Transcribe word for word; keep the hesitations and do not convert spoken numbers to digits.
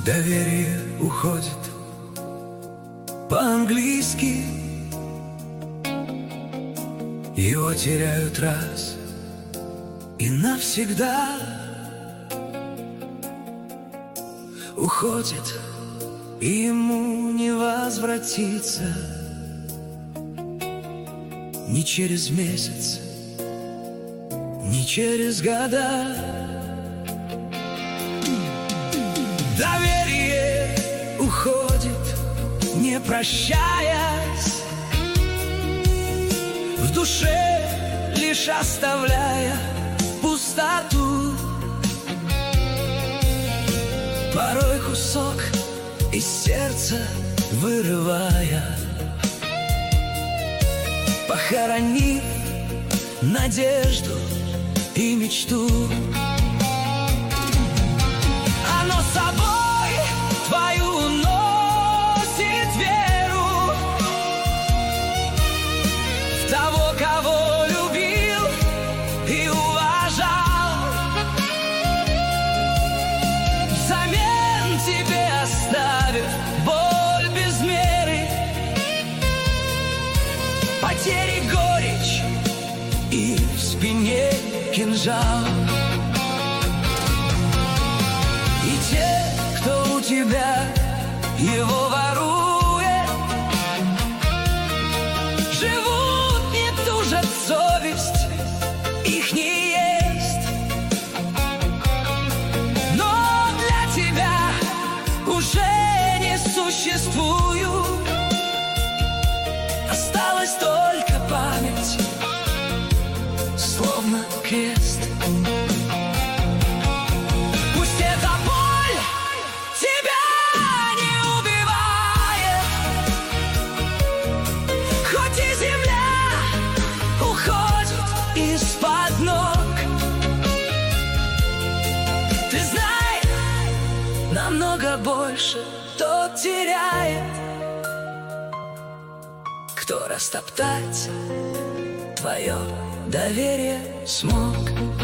Доверие уходит по-английски, его теряют раз и навсегда. Уходит, и ему не возвратиться ни через месяц, ни через года. Доверие уходит, не прощаясь, в душе лишь оставляя пустоту. Порой кусок из сердца вырывая, похоронив надежду и мечту. Оно с собой твою носит веру в того, кого любил и уважал. Взамен тебе оставит боль без меры, потери, горечь и в спине кинжал. И те, кто у тебя его ворует, живут, не тужат, совесть их не ест. Но для тебя уже не существуют, осталась только память, словно крест. Пусть эта боль тебя не убивает, хоть и земля уходит из-под ног. Ты знай, намного больше тот теряет, кто растоптать твое доверие смог.